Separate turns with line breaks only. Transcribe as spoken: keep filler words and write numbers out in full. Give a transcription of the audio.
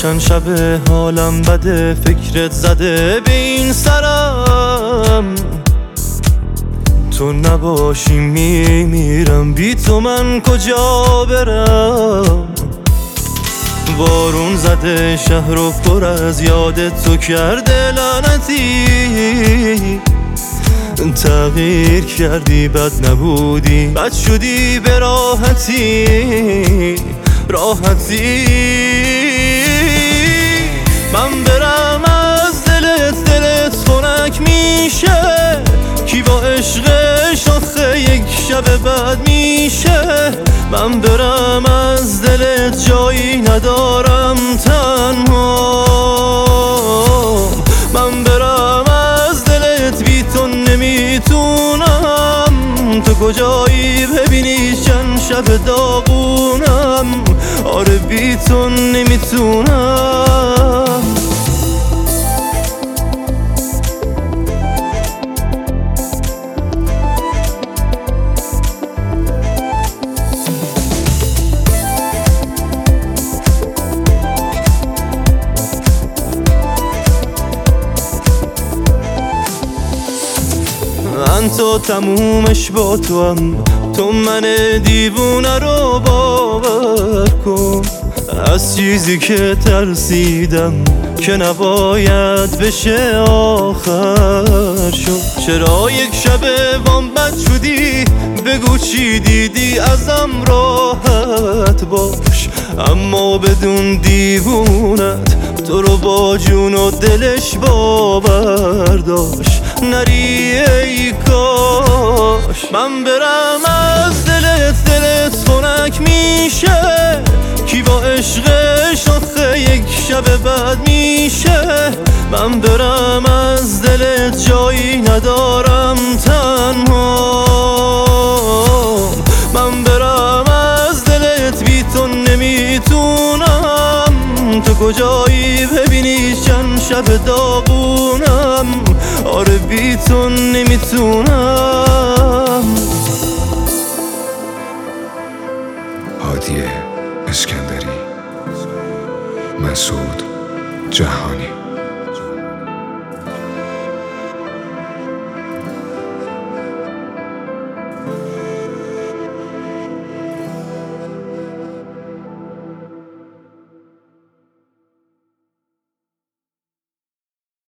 چند شب حالم بده، فکرت زده به این سرم. تو نباشی میمیرم، بی تو من کجا برم؟ بارون زده شهر رو پر از یاد تو کرده لعنتی. تغییر کردی بد نبودی، بد شدی به راحتی راحتی. من برم از دلت، دلت خنک میشه. کی با عشقش آخه یک شب بعد میشه؟ من برم از دلت، جایی ندارم تنها. من برم از دلت، بی تو نمیتونم. تو کجایی ببینی چند شب داغونم. آره بی تو نمیتونم. من تو تمومش با تو هم، تو من دیوونه رو باور کن. از چیزی که ترسیدم که نباید بشه آخر شد. چرا یک شب وام بد شدی؟ بگو چی دیدی ازم راحت باش. اما بدون دیوونت تو رو با جون و دلش باور داشت. نری ای کاش. من برم از دلت، دلت خنک میشه. کی با عشقش آخه یک شب بعد میشه؟ من برم از دلت، جایی ندارم تنها. من برم از دلت، بی تو نمیتونم. تو کجایی ببینی چند شب داغونم. آره بی تو نمیتونم.